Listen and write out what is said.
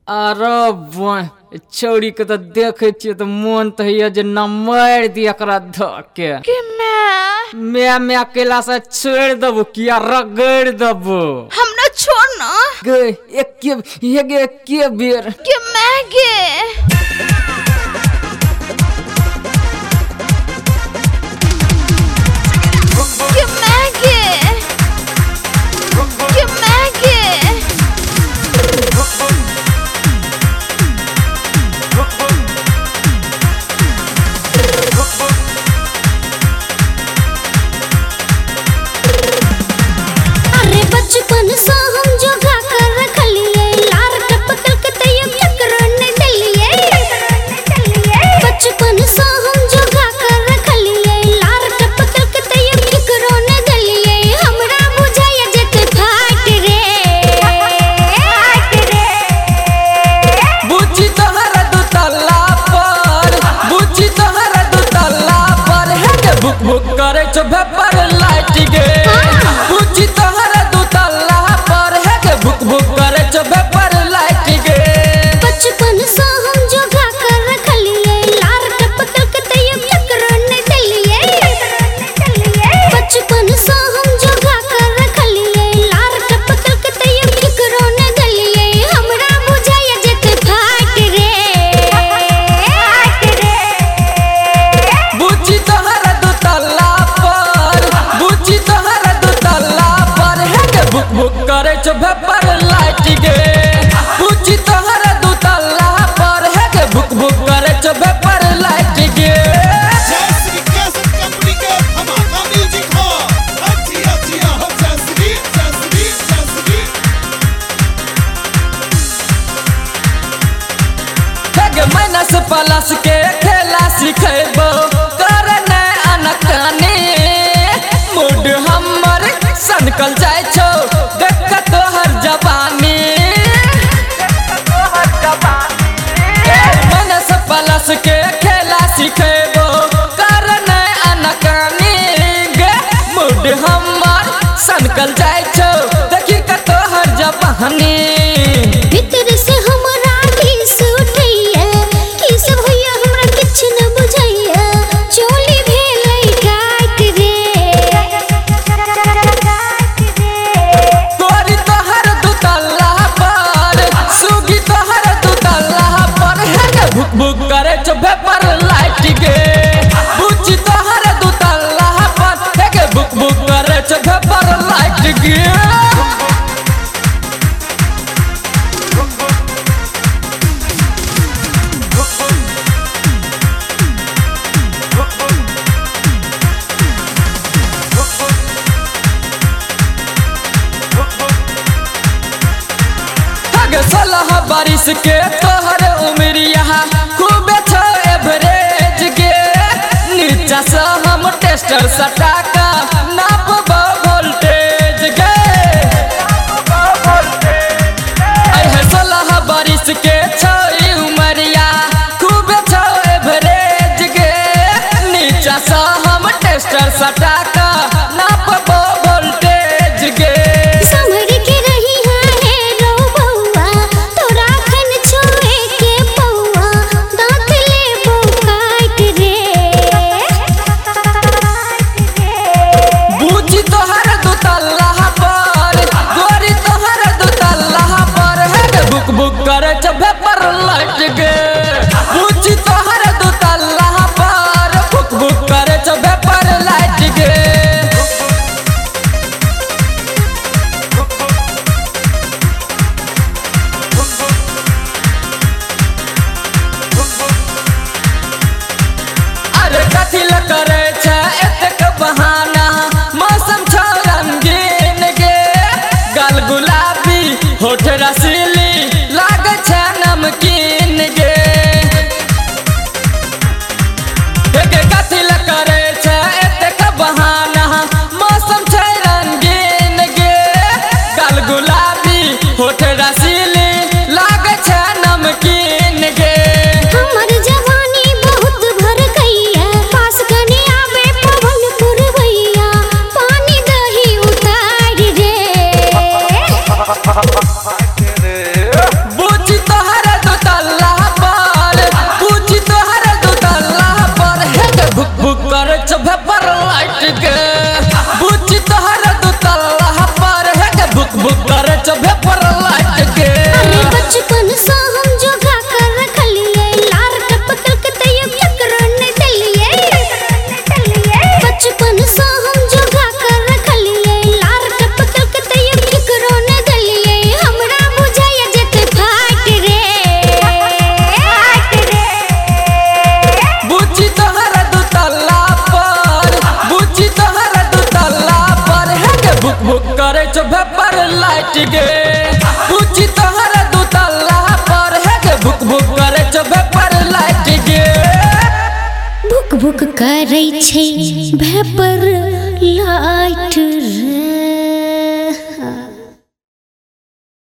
अरे बन छौरी के तो देखे छिए तो मन तो है जे न मार दी एकरा धके के मैं अकेला से छोड़ देबो किया रगड़ देबो हम न छोड़ ना गे एक बेर के मैं गे बचपन से हम जोगा कर रखलिए लार टपकल के तैयो टकरो न डलिए बचपन से हम जोगा कर रखलिए लार टपकल के तैयो टकरो न डलिए हमरा बुझाया जते फाट रे बुझी तोहरा दू तल्ला पर है के बुक बुक करे छो भेपर लाइट गे बुझी तोहरा दू तल्ला पर है के बुक बुक करे छो भेपर लाइट गे बचपन से हम जोगा कर रखलिए लार टपकल के तैयो टकरो न डलिए बचपन से हम जोगा कर रखलिए लार टपकल के तैयो टकरो न डलिए हमरा बुझाया जते फाट रे बुझी तोहरा दू तल्ला पर है के बुक बुक करे छो भेपर लाइट गे बुझी तोहरा दू तल्ला पर है के बुक बुक करे छो भेपर लाइट गे माइनस प्लस के खेला सिखेबो करने अनकानी मूड हमर सनकल जाय छौ देख तोहर जवानी माइनस प्लस के खेला सिखेबो करने अनकानी गे मूड हमर सनकल जाय छौ देखि के तोहर जवानी भीतर से हमरा दिस उठैया की सब होइया हमरा किछ न बुझैया चोली भेलै काट रे तोरी तोहर दू तल्ला पर सुगी तोहर दू तल्ला पर है के भुक भुक करे छो भेपर लाइट गे बुझी तोहर दू तल्ला पर है के भुक भुक करे छो भेपर लाइट गे सोलह बारिश के तोहर उमरिया खूब छो एवरेज गे नीचा से हम टेस्टर सटा का नापबो वोल्टेज गे अहे सोलह बारिश के छो उमरिया खूब छो एवरेज गे नीचा से हम टेस्टर सटा का नापबो वोल्टेज गे संभर के रही है रो बउआ तोरा खन छोए के बउआ दांत लेबो काट रे बुझी तोहर दू तल्ला पर गोरी तोहर दू तल्ला पर है के बुक बुक करे छो भेपर लाइट गे बुझी तोहर दू तल्ला पर बुक बुक करे छो भेपर लाइट गे अरे कथी ल करे छै एतेक बहाना मौसम छौ रंगीन गे गाल गुलाबी होठ रसीली लागे छै नमकीन गे कथी ल करे छै एतेक बहाना मौसम छै रंगीन गे गाल गुलाबी होठ रसीली लागे छै नमकीन गे हमर जवानी बहुत भर गईया पास कने आवे पवन पुरवैया पानी दही उतार रे भेपर